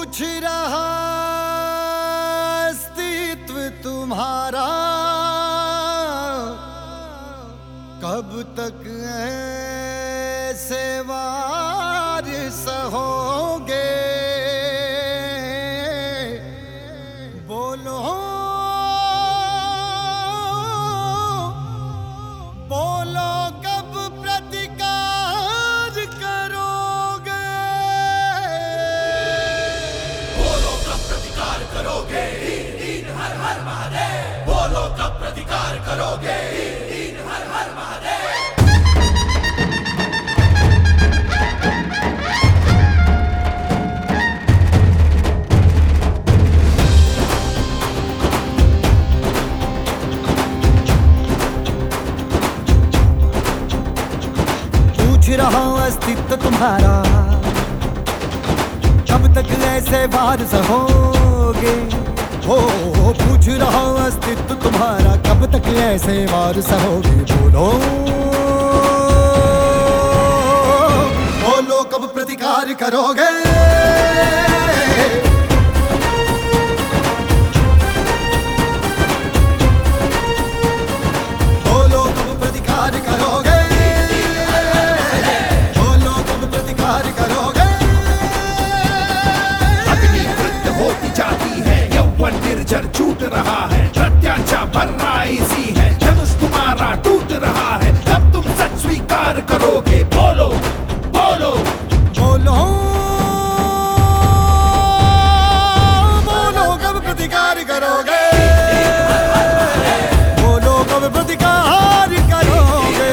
पूछ रहा अस्तित्व तुम्हारा, कब तक ऐसे वार सहोगे? बोलो बोलो कब प्रतिकार करोगे? बोलो कब प्रतिकार करोगे? हर हर महादेव। बोलो कब प्रतिकार करोगे? हर हर महादेव। पूछ रहा अस्तित्व तुम्हारा, कब तक ऐसे वार सहोगे? हो पूछ रहा अस्तित्व तुम्हारा, कब तक ऐसे वार सहोगे? बोलो बोलो कब प्रतिकार करोगे? बोलो कब प्रतिकार करोगे? बोलो कब प्रतिकार करोगे? अग्नि वृद्ध होती जाती है, यौवन निर्जर छूट रहा है, प्रत्याशा भरना इसी है, धनुष तुम्हारा टूट रहा है, तब तुम सच स्वीकार करोगे? बोलो बोलो बोलो बोलो कब प्रतिकार करोगे? बोलो कब प्रतिकार करोगे?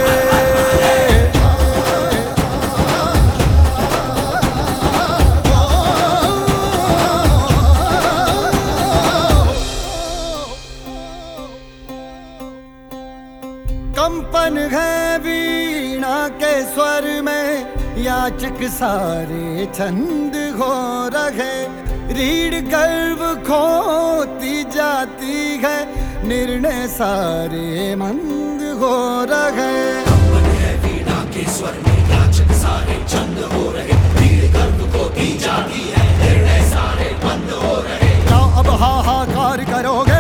कंपन है वीणा के स्वर में, याचक सारे छंद हो रहे, रीढ़ गर्भ खोती जाती है, निर्णय सारे मंद हो रहे। कंपन है वीणा के स्वर में, याचक सारे छंद हो रहे, रीढ़ गर्भ खोती जाती है, निर्णय सारे मंद हो रहे। क्या अब हाहाकार करोगे?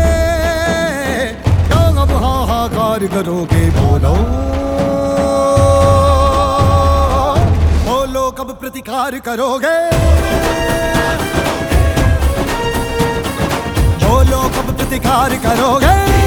क्या अब हाहाकार करोगे? बोलो बोलो कब प्रतिकार करोगे? बोलो कब प्रतिकार करोगे?